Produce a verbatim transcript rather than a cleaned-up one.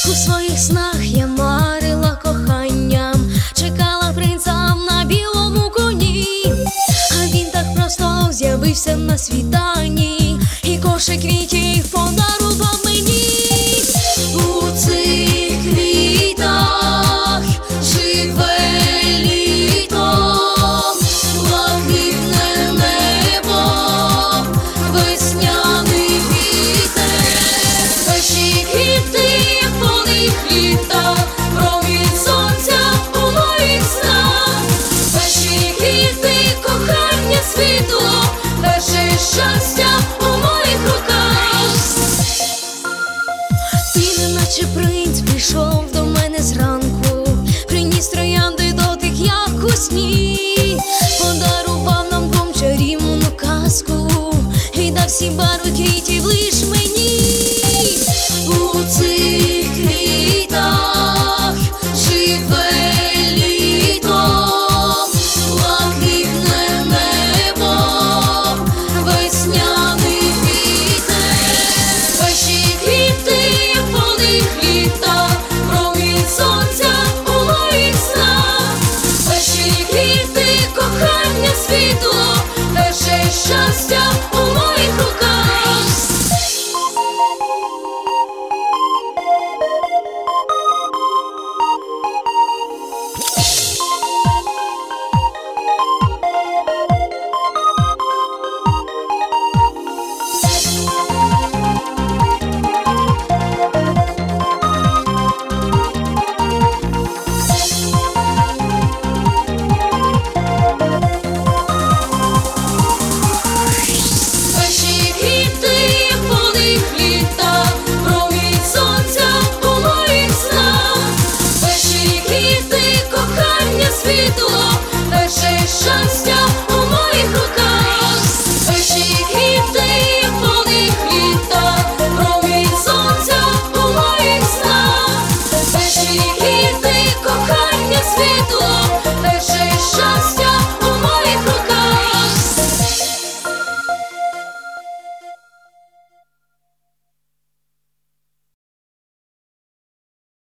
У своїх снах я марила коханням, чекала принца на білому коні, а він так просто з'явився на світанні і кошик квітів подарував мені. У цих квітах живе літо, блакитне небо, весняний вітер. Перші квіти, як полих літа, промінь сонця у моїх снах. Перші квіти, кохання, світло, перше щастя у моїх руках. Ти неначе принц прийшов до мене зранку, приніс троянди дотик, як у сні, подарував нам двом чарівну казку і дав всі барви квітів лиш мені.